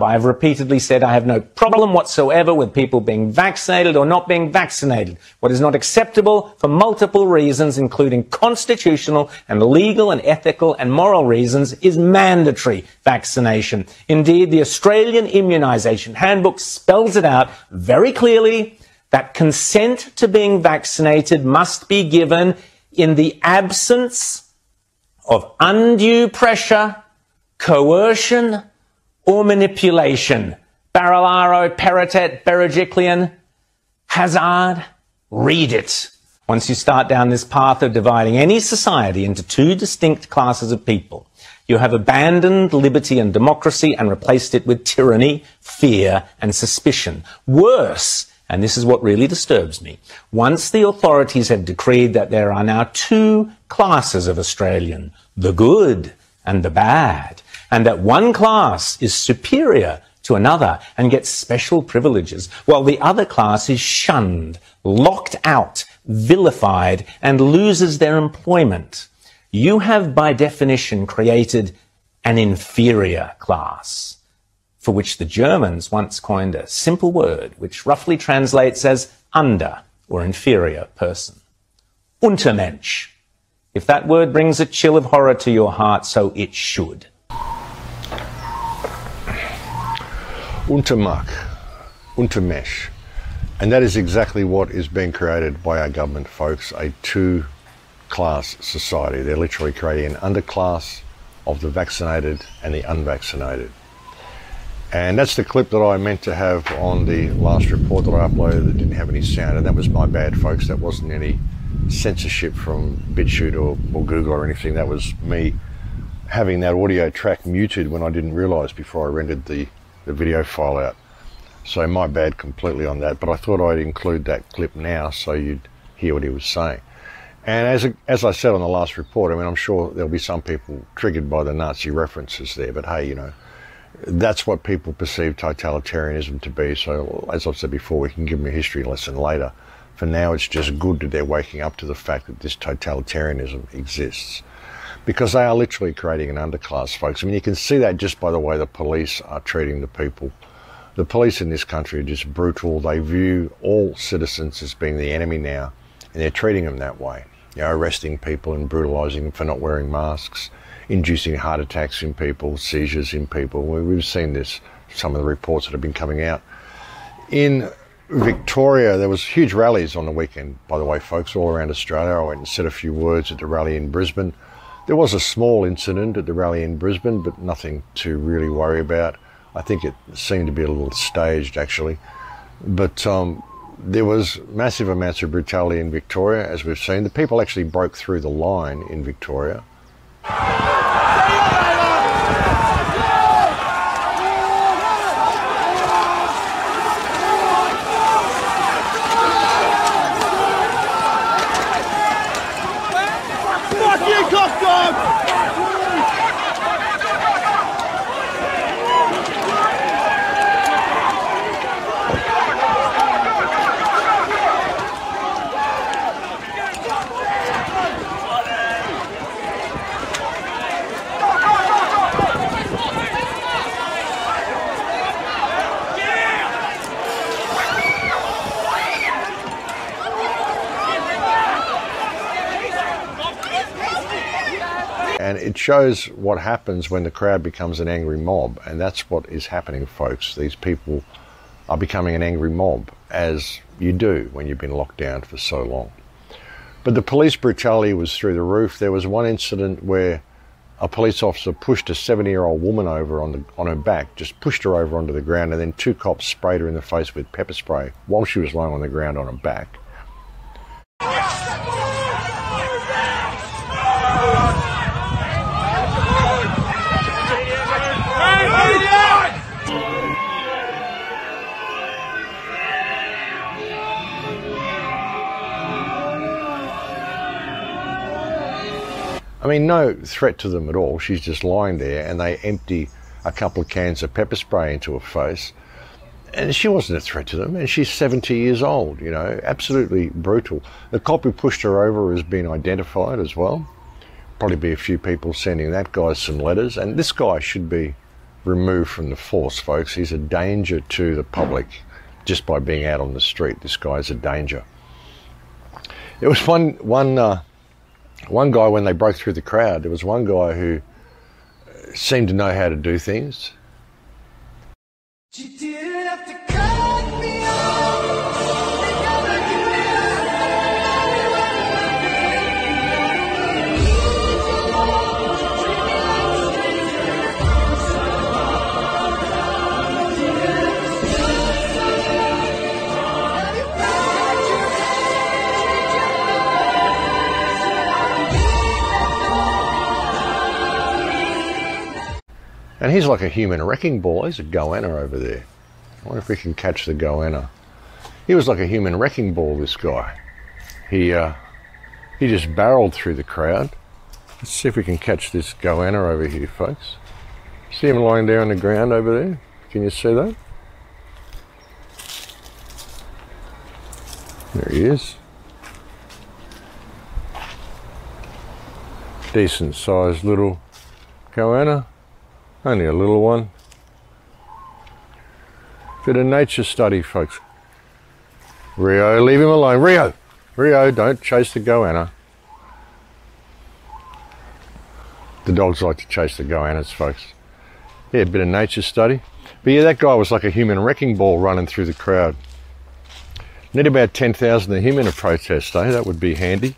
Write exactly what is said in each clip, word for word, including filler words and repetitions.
I've repeatedly said I have no problem whatsoever with people being vaccinated or not being vaccinated. What is not acceptable for multiple reasons, including constitutional and legal and ethical and moral reasons, is mandatory vaccination. Indeed, the Australian Immunisation Handbook spells it out very clearly that consent to being vaccinated must be given in the absence of undue pressure, coercion, or manipulation. Barilaro, Peritet, Berejiklian, Hazard, read it. Once you start down this path of dividing any society into two distinct classes of people, you have abandoned liberty and democracy and replaced it with tyranny, fear, and suspicion. Worse, and this is what really disturbs me, once the authorities have decreed that there are now two classes of Australian, the good and the bad, and that one class is superior to another and gets special privileges, while the other class is shunned, locked out, vilified, and loses their employment, you have by definition created an inferior class, for which the Germans once coined a simple word which roughly translates as under or inferior person. Untermensch. If that word brings a chill of horror to your heart, so it should. Untermacht, Untermensch. And that is exactly what is being created by our government, folks, a two-class society. They're literally creating an underclass of the vaccinated and the unvaccinated. And that's the clip that I meant to have on the last report that I uploaded that didn't have any sound, and that was my bad, folks. That wasn't any censorship from BitChute or, or Google or anything. That was me having that audio track muted when I didn't realise before I rendered the, the video file out. So my bad completely on that, but I thought I'd include that clip now so you'd hear what he was saying. And as, a, as I said on the last report, I mean, I'm sure there'll be some people triggered by the Nazi references there, but hey, you know, that's what people perceive totalitarianism to be. So as I've said before, we can give them a history lesson later. For now, it's just good that they're waking up to the fact that this totalitarianism exists, because they are literally creating an underclass, folks. I mean, you can see that just by the way the police are treating the people. The police in this country are just brutal. They view all citizens as being the enemy now, and they're treating them that way. You know, arresting people and brutalising them for not wearing masks, inducing heart attacks in people, seizures in people. We've seen this, some of the reports that have been coming out. In Victoria, there was huge rallies on the weekend, by the way, folks, all around Australia. I went and said a few words at the rally in Brisbane. There was a small incident at the rally in Brisbane, but nothing to really worry about. I think it seemed to be a little staged, actually. But um, there was massive amounts of brutality in Victoria, as we've seen. The people actually broke through the line in Victoria. And it shows what happens when the crowd becomes an angry mob. And that's what is happening, folks. These people are becoming an angry mob, as you do when you've been locked down for so long. But the police brutality was through the roof. There was one incident where a police officer pushed a seventy-year-old woman over on, the, on her back, just pushed her over onto the ground, and then two cops sprayed her in the face with pepper spray while she was lying on the ground on her back. I mean, no threat to them at all. She's just lying there, and they empty a couple of cans of pepper spray into her face. And she wasn't a threat to them, and she's seventy years old, you know, absolutely brutal. The cop who pushed her over has been identified as well. Probably be a few people sending that guy some letters, and this guy should be removed from the force, folks. He's a danger to the public just by being out on the street. This guy is a danger. There was one, one, uh, one guy when they broke through the crowd, there was one guy who seemed to know how to do things. You didn't have to cut me off. You gotta give me And he's like a human wrecking ball. He's a goanna over there. I wonder if we can catch the goanna. He was like a human wrecking ball, this guy. He uh, he just barreled through the crowd. Let's see if we can catch this goanna over here, folks. See him lying down on the ground over there? Can you see that? There he is. Decent sized little goanna. Only a little one. Bit of nature study, folks. Rio, leave him alone. Rio! Rio, don't chase the goanna. The dogs like to chase the goannas, folks. Yeah, a bit of nature study. But yeah, that guy was like a human wrecking ball running through the crowd. Need about ten thousand of him in a protest, eh? That would be handy.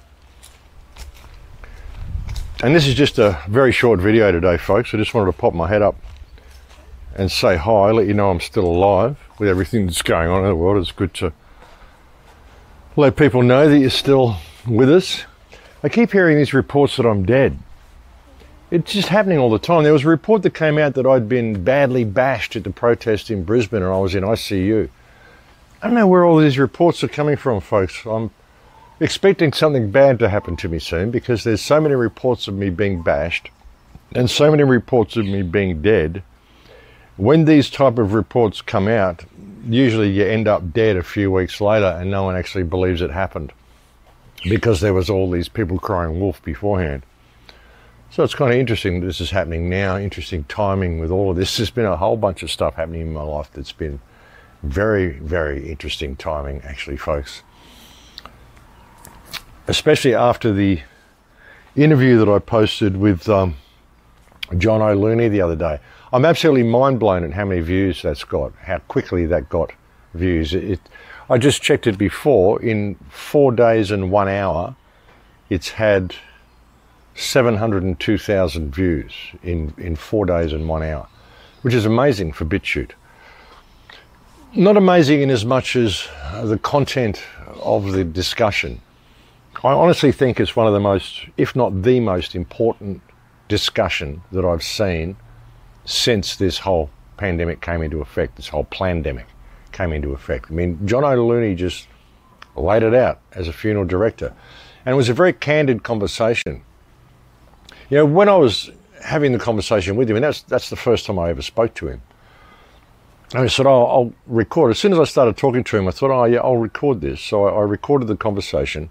And this is just a very short video today, folks. I just wanted to pop my head up and say hi, let you know I'm still alive with everything that's going on in the world. It's good to let people know that you're still with us. I keep hearing these reports that I'm dead. It's just happening all the time. There was a report that came out that I'd been badly bashed at the protest in Brisbane and I was in I C U. I don't know where all these reports are coming from, folks. I'm expecting something bad to happen to me soon because there's so many reports of me being bashed and so many reports of me being dead. When these type of reports come out, usually you end up dead a few weeks later and no one actually believes it happened because there was all these people crying wolf beforehand. So it's kind of interesting that this is happening now, interesting timing with all of this. There's been a whole bunch of stuff happening in my life that's been very, very interesting timing, actually, folks. Especially after the interview that I posted with um, John O'Looney the other day. I'm absolutely mind blown at how many views that's got, how quickly that got views. It, it, I just checked it before. In four days and one hour, it's had seven hundred two thousand views in, in four days and one hour, which is amazing for BitChute. Not amazing in as much as the content of the discussion. I honestly think it's one of the most, if not the most important discussion that I've seen since this whole pandemic came into effect, this whole plandemic came into effect. I mean, John O'Looney just laid it out as a funeral director. And it was a very candid conversation. You know, when I was having the conversation with him, and that's, that's the first time I ever spoke to him, I said, oh, I'll record. As soon as I started talking to him, I thought, oh, yeah, I'll record this. So I, I recorded the conversation.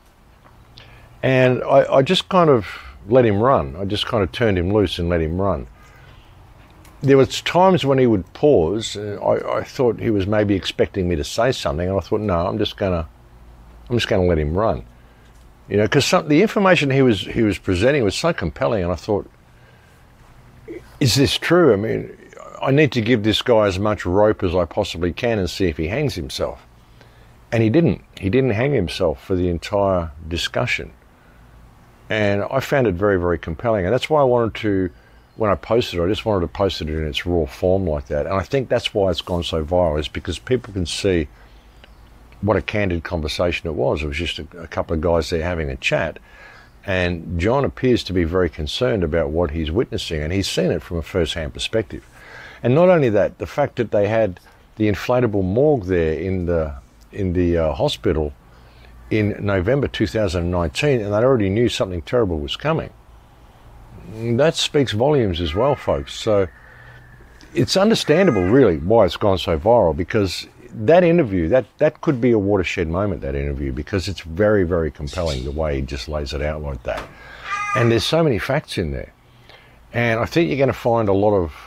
And I, I just kind of let him run. I just kind of turned him loose and let him run. There was times when he would pause. And I, I thought he was maybe expecting me to say something. And I thought, no, I'm just gonna, I'm just gonna let him run. You know, because the information he was he was presenting was so compelling. And I thought, is this true? I mean, I need to give this guy as much rope as I possibly can and see if he hangs himself. And he didn't. He didn't hang himself for the entire discussion. And I found it very, very compelling. And that's why I wanted to, when I posted it, I just wanted to post it in its raw form like that. And I think that's why it's gone so viral, is because people can see what a candid conversation it was. It was just a, a couple of guys there having a chat. And John appears to be very concerned about what he's witnessing. And he's seen it from a first-hand perspective. And not only that, the fact that they had the inflatable morgue there in the, in the uh, hospital in November two thousand nineteen, and they already knew something terrible was coming. That speaks volumes as well, folks. So it's understandable, really, why it's gone so viral, because that interview, that, that could be a watershed moment, that interview, because it's very, very compelling the way he just lays it out like that. And there's so many facts in there. And I think you're going to find a lot of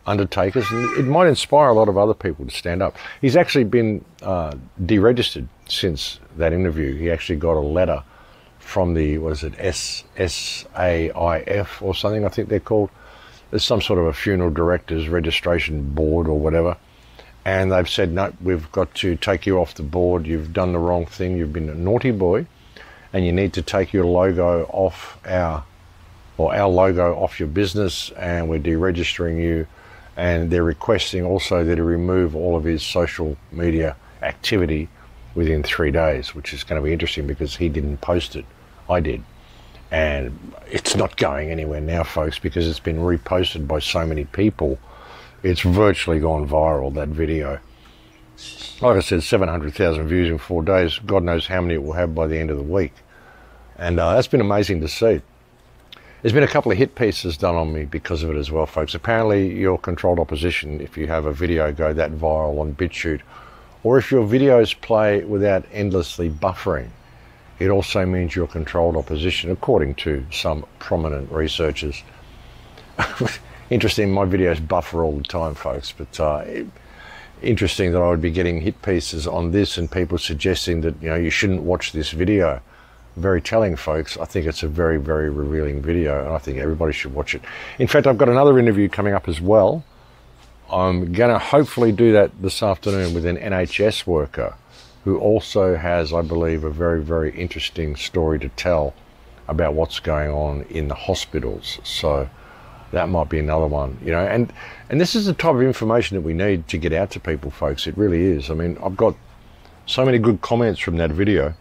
undertakers, and it might inspire a lot of other people to stand up. He's actually been uh, deregistered since that interview. He actually got a letter from the, what is it, S S A I F or something, I think they're called. There's some sort of a funeral directors registration board or whatever. And they've said, no, we've got to take you off the board. You've done the wrong thing. You've been a naughty boy, and you need to take your logo off our, or our logo off your business, and we're deregistering you. And they're requesting also that he remove all of his social media activity within three days, which is going to be interesting because he didn't post it. I did. And it's not going anywhere now, folks, because it's been reposted by so many people. It's virtually gone viral, that video. Like I said, seven hundred thousand views in four days. God knows how many it will have by the end of the week. And uh, that's been amazing to see. There's been a couple of hit pieces done on me because of it as well, folks. Apparently, you're controlled opposition if you have a video go that viral on BitChute, or if your videos play without endlessly buffering. It also means you're controlled opposition, according to some prominent researchers. Interesting, my videos buffer all the time, folks, but uh, interesting that I would be getting hit pieces on this and people suggesting that, you know, you shouldn't watch this video. Very telling, folks. I think it's a very, very revealing video, and I think everybody should watch it. In fact, I've got another interview coming up as well. I'm going to hopefully do that this afternoon with an N H S worker who also has, I believe, a very, very interesting story to tell about what's going on in the hospitals. So that might be another one, you know, and, and this is the type of information that we need to get out to people, folks. It really is. I mean, I've got so many good comments from that video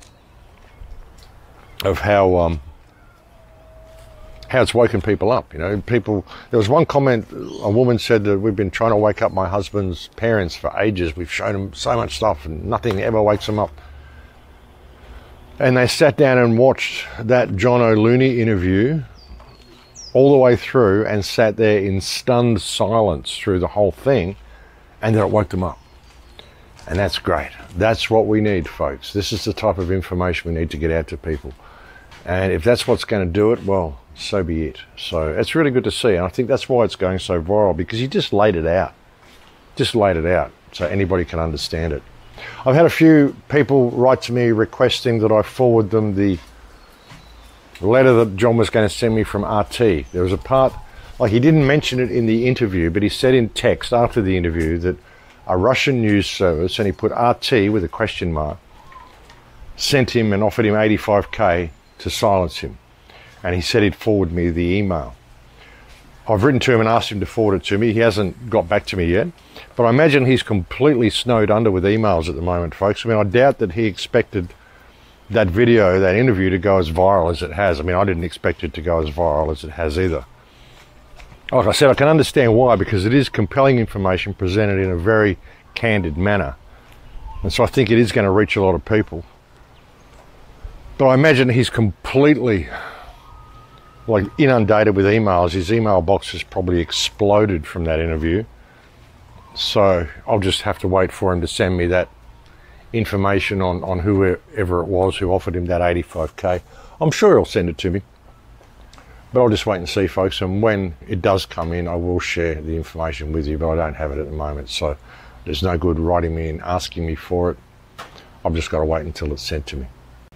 of how um, how it's woken people up. You know, people. There was one comment. A woman said that we've been trying to wake up my husband's parents for ages. We've shown them so much stuff, and nothing ever wakes them up. And they sat down and watched that John O'Looney interview all the way through, and sat there in stunned silence through the whole thing, and then it woke them up. And that's great. That's what we need, folks. This is the type of information we need to get out to people. And if that's what's going to do it, well, so be it. So it's really good to see. And I think that's why it's going so viral, because he just laid it out. Just laid it out so anybody can understand it. I've had a few people write to me requesting that I forward them the letter that John was going to send me from R T. There was a part, like he didn't mention it in the interview, but he said in text after the interview that a Russian news service, and he put R T with a question mark, sent him and offered him eighty-five K to silence him. And he said he'd forward me the email. I've written to him and asked him to forward it to me. He hasn't got back to me yet. But I imagine he's completely snowed under with emails at the moment, folks. I mean, I doubt that he expected that video, that interview, to go as viral as it has. I mean, I didn't expect it to go as viral as it has either. Like I said, I can understand why, because it is compelling information presented in a very candid manner. And so I think it is going to reach a lot of people. But I imagine he's completely like inundated with emails. His email box has probably exploded from that interview. So I'll just have to wait for him to send me that information on, on whoever it was who offered him that eighty-five K. I'm sure he'll send it to me. But I'll just wait and see, folks. And when it does come in, I will share the information with you, but I don't have it at the moment. So there's no good writing me and asking me for it. I've just got to wait until it's sent to me.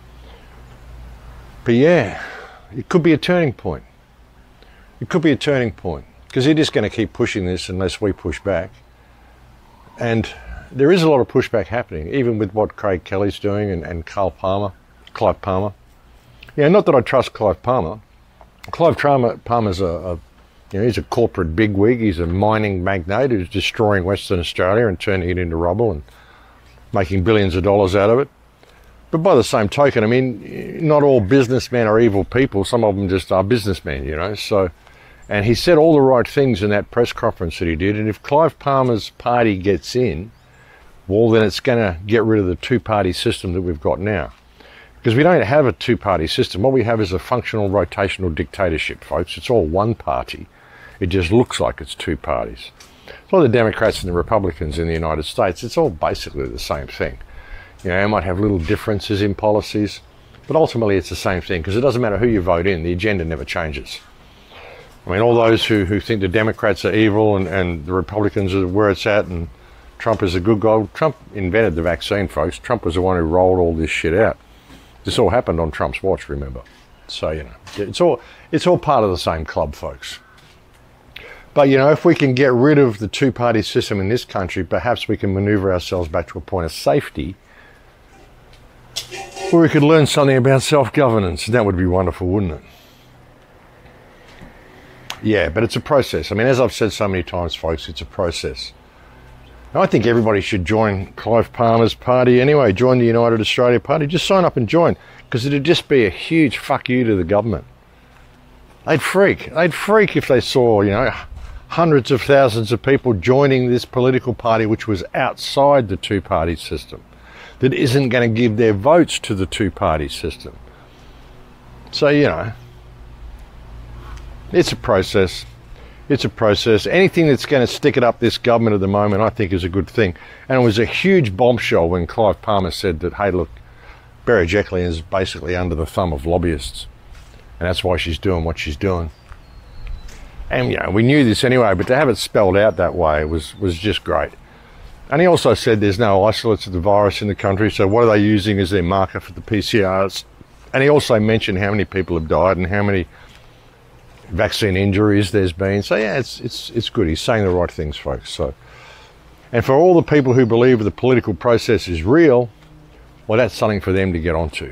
But yeah, it could be a turning point. It could be a turning point, because they're just going to keep pushing this unless we push back. And there is a lot of pushback happening, even with what Craig Kelly's doing and, and Carl Palmer, Clive Palmer. Yeah, not that I trust Clive Palmer. Clive Palmer, Palmer's a, a, you know, he's a corporate bigwig. He's a mining magnate who's destroying Western Australia and turning it into rubble and making billions of dollars out of it. But by the same token, I mean, not all businessmen are evil people. Some of them just are businessmen, you know. So, and he said all the right things in that press conference that he did. And if Clive Palmer's party gets in, well, then it's going to get rid of the two-party system that we've got now. Because we don't have a two-party system. What we have is a functional rotational dictatorship, folks. It's all one party. It just looks like it's two parties. It's like the Democrats and the Republicans in the United States. It's all basically the same thing. You know, they might have little differences in policies, but ultimately it's the same thing, because it doesn't matter who you vote in, the agenda never changes. I mean, all those who, who think the Democrats are evil and, and the Republicans are where it's at and Trump is a good guy. Trump invented the vaccine, folks. Trump was the one who rolled all this shit out. This all happened on Trump's watch, remember. So, you know, it's all, it's all part of the same club, folks. But, you know, if we can get rid of the two-party system in this country, perhaps we can maneuver ourselves back to a point of safety where we could learn something about self-governance. That would be wonderful, wouldn't it? Yeah, but it's a process. I mean, as I've said so many times, folks, it's a process. And I think everybody should join Clive Palmer's party anyway. Join the United Australia Party. Just sign up and join, because it'd just be a huge fuck you to the government. They'd freak. They'd freak if they saw, you know, hundreds of thousands of people joining this political party which was outside the two-party system, that isn't going to give their votes to the two-party system. So, you know, it's a process. It's a process. Anything that's going to stick it up this government at the moment, I think, is a good thing. And it was a huge bombshell when Clive Palmer said that, hey, look, Berejiklian is basically under the thumb of lobbyists. And that's why she's doing what she's doing. And, you know, we knew this anyway, but to have it spelled out that way was, was just great. And he also said there's no isolates of the virus in the country, so what are they using as their marker for the P C Rs? And he also mentioned how many people have died and how many vaccine injuries there's been. So yeah, it's it's it's good. He's saying the right things, folks. So, and for all the people who believe the political process is real, well, that's something for them to get onto.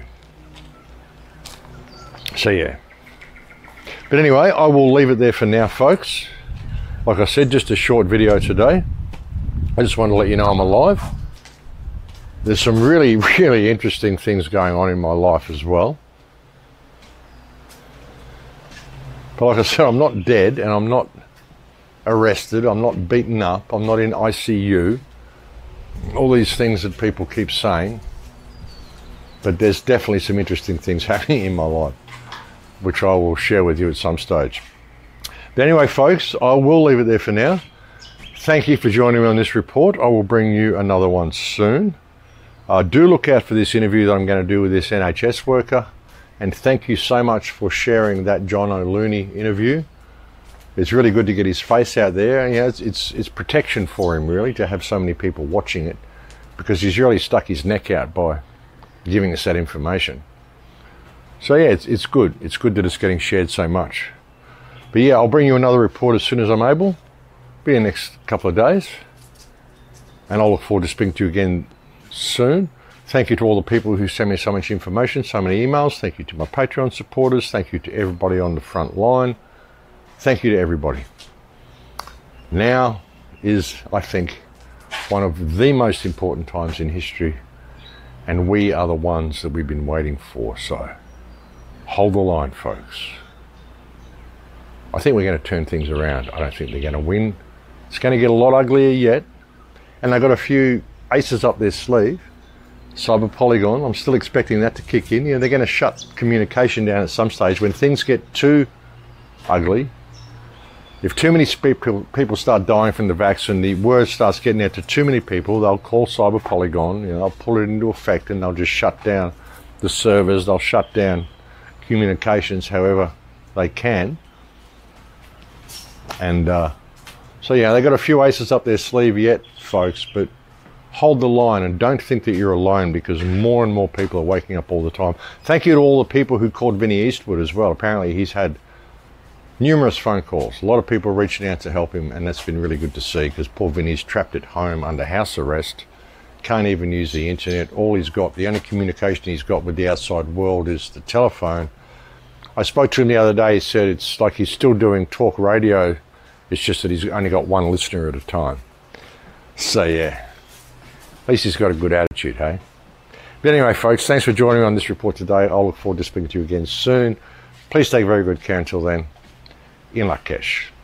So yeah. But anyway, I will leave it there for now, folks. Like I said, just a short video today. I just wanted to let you know I'm alive. There's some really, really interesting things going on in my life as well. But like I said, I'm not dead and I'm not arrested. I'm not beaten up. I'm not in I C U. All these things that people keep saying. But there's definitely some interesting things happening in my life, which I will share with you at some stage. But anyway, folks, I will leave it there for now. Thank you for joining me on this report. I will bring you another one soon. Uh, do look out for this interview that I'm going to do with this N H S worker. And thank you so much for sharing that John O'Looney interview. It's really good to get his face out there. And, you know, it's, it's, it's protection for him, really, to have so many people watching it, because he's really stuck his neck out by giving us that information. So yeah, it's, it's good. It's good that it's getting shared so much. But yeah, I'll bring you another report as soon as I'm able. Be in the next couple of days. And I'll look forward to speaking to you again soon. Thank you to all the people who send me so much information, so many emails. Thank you to my Patreon supporters. Thank you to everybody on the front line. Thank you to everybody. Now is, I think, one of the most important times in history, and we are the ones that we've been waiting for. So hold the line, folks. I think we're going to turn things around. I don't think they're going to win. It's going to get a lot uglier yet. And they've got a few aces up their sleeve. Cyber Polygon, I'm still expecting that to kick in. You know, they're going to shut communication down at some stage when things get too ugly. If too many people people start dying from the vaccine, the word starts getting out to too many people, they'll call Cyber Polygon, you know, they'll pull it into effect and they'll just shut down the servers, they'll shut down communications however they can. And uh, so yeah, they've got a few aces up their sleeve yet, folks, but hold the line and don't think that you're alone, because more and more people are waking up all the time. Thank you to all the people who called Vinnie Eastwood as well. Apparently he's had numerous phone calls. A lot of people reaching out to help him, and that's been really good to see, because poor Vinnie's trapped at home under house arrest. Can't even use the internet. All he's got, the only communication he's got with the outside world is the telephone. I spoke to him the other day. He said it's like he's still doing talk radio. It's just that he's only got one listener at a time. So yeah, at least he's got a good attitude, hey? But anyway, folks, thanks for joining me on this report today. I'll look forward to speaking to you again soon. Please take very good care until then. In Lakesh.